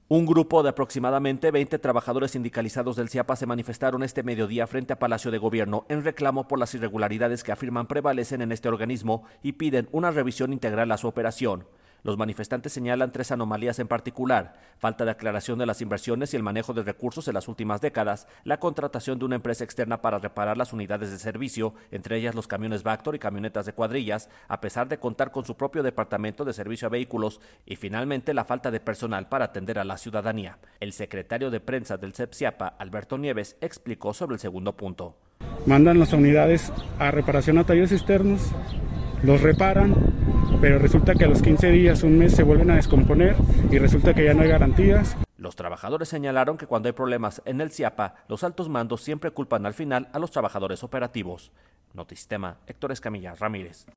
Un grupo de aproximadamente 20 trabajadores sindicalizados del CIAPA se manifestaron este mediodía frente a Palacio de Gobierno en reclamo por las irregularidades que afirman prevalecen en este organismo y piden una revisión integral a su operación. Los manifestantes señalan 3 anomalías en particular: falta de aclaración de las inversiones y el manejo de recursos en las últimas décadas, la contratación de una empresa externa para reparar las unidades de servicio, entre ellas los camiones Vactor y camionetas de cuadrillas, a pesar de contar con su propio departamento de servicio a vehículos, y finalmente la falta de personal para atender a la ciudadanía. El secretario de prensa del CEP-CIAPA, Alberto Nieves, explicó sobre el segundo punto. Mandan las unidades a reparación a talleres externos, los reparan, pero resulta que a los 15 días, un mes, se vuelven a descomponer y resulta que ya no hay garantías. Los trabajadores señalaron que cuando hay problemas en el CIAPA, los altos mandos siempre culpan al final a los trabajadores operativos. Notisistema, Héctor Escamilla Ramírez.